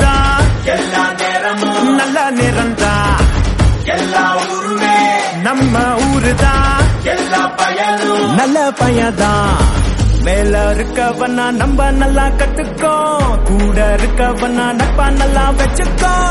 தான் எல்லா நேரமும் நல்ல நேரம் தான் எல்லா ஊருமே நம்ம ஊரு தான் எல்லா பயனும் நல்ல பையதான் மேல இருக்கவனா நம்ம நல்லா கத்துக்கோ கூட இருக்கவனா நட்பா நல்லா வச்சுக்கோ